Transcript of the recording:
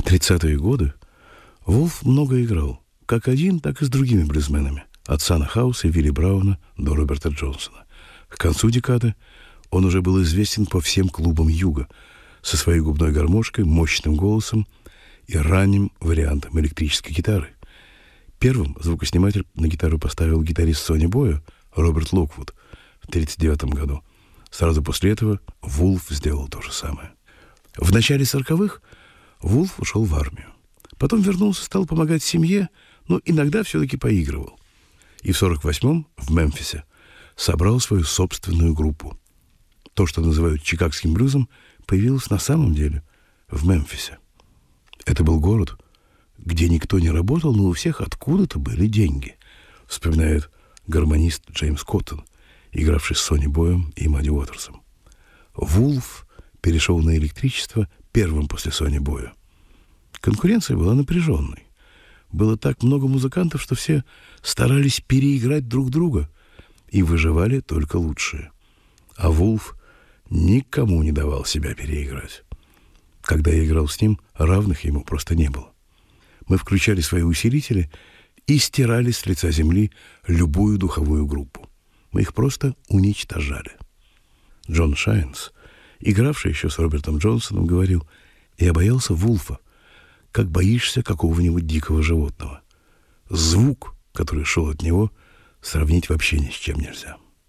30-е годы Вулф много играл, как один, так и с другими блюзменами, от Сана Хауса и Вилли Брауна до Роберта Джонсона. К концу декады он уже был известен по всем клубам Юга со своей губной гармошкой, мощным голосом и ранним вариантом электрической гитары. Первым звукосниматель на гитару поставил гитарист Сони Боя Роберт Локвуд в 1939 году. Сразу после этого Вулф сделал то же самое. В начале 40-х Вулф ушел в армию. Потом вернулся, стал помогать семье, но иногда все-таки поигрывал. И в 1948-м в Мемфисе собрал свою собственную группу. То, что называют чикагским блюзом, появилось на самом деле в Мемфисе. Это был город, где никто не работал, но у всех откуда-то были деньги, вспоминает гармонист Джеймс Коттон, игравший с Сони Боем и Мадди Уотерсом. Вулф перешел на электричество первым после Сони Боя. Конкуренция была напряженной. Было так много музыкантов, что все старались переиграть друг друга, и выживали только лучшие. А Вулф никому не давал себя переиграть. Когда я играл с ним, равных ему просто не было. Мы включали свои усилители и стирали с лица земли любую духовую группу. Мы их просто уничтожали. Джон Шайнс, игравший еще с Робертом Джонсоном, говорил: «Я боялся Вулфа, как боишься какого-нибудь дикого животного. Звук, который шел от него, сравнить вообще ни с чем нельзя».